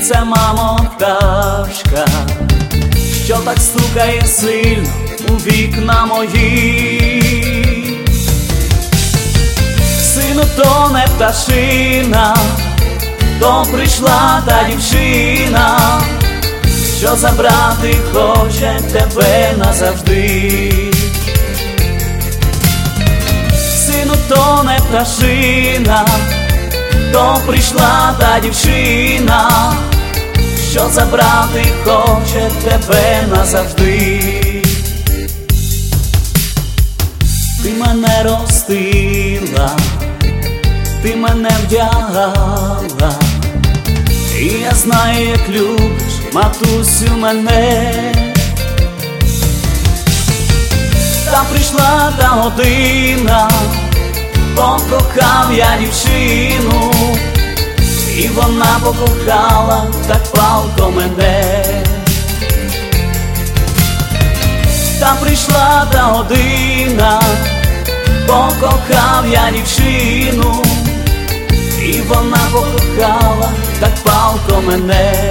це, мамо, пташка, що так стукає сильно у вікна мої? Сину, то не пташина, то прийшла та дівчина, що забрати хоче тебе назавжди. Сину, то не пташина, то прийшла та дівчина, що забрати хоче тебе назавжди. Ти мене ростила, ти мене вдягала, і я знаю, як любиш, матусю, мене. Та прийшла та година, покохав я дівчину, і вона покохала так палко мене. Та прийшла та година, покохав я дівчину, і вона покохала так палко мене.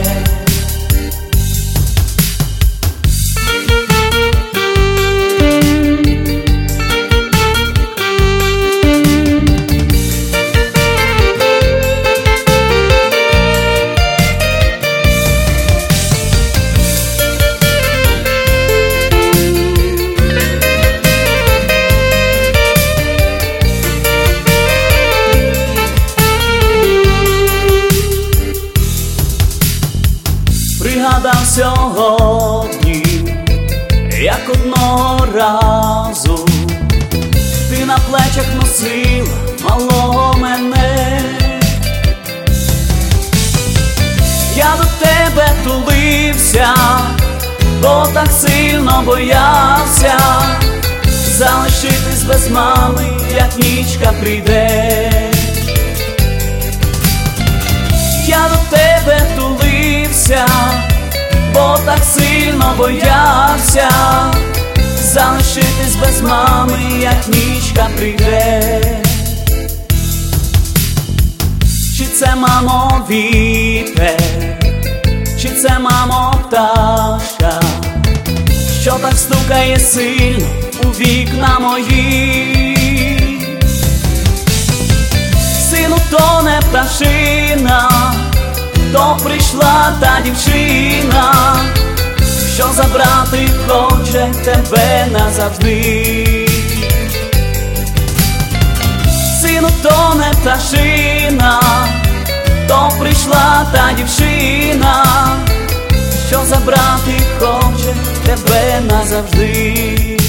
Пригадав сьогодні, як одного разу ти на плечах носила малого мене. Я до тебе тулився, бо так сильно боявся залишитись без мами, як нічка прийде. Я до тебе тулився, бо так сильно боявся залишитись без мами, як нічка прийде. Чи це, мамо, вітер, чи це, мамо, пташка, що так стукає сильно у вікна мої? Сину, то не пташина, то прийшла та дівчина, що забрати хоче тебе назавжди. Сину, то не пташина, то прийшла та дівчина, що забрати хоче тебе назавжди.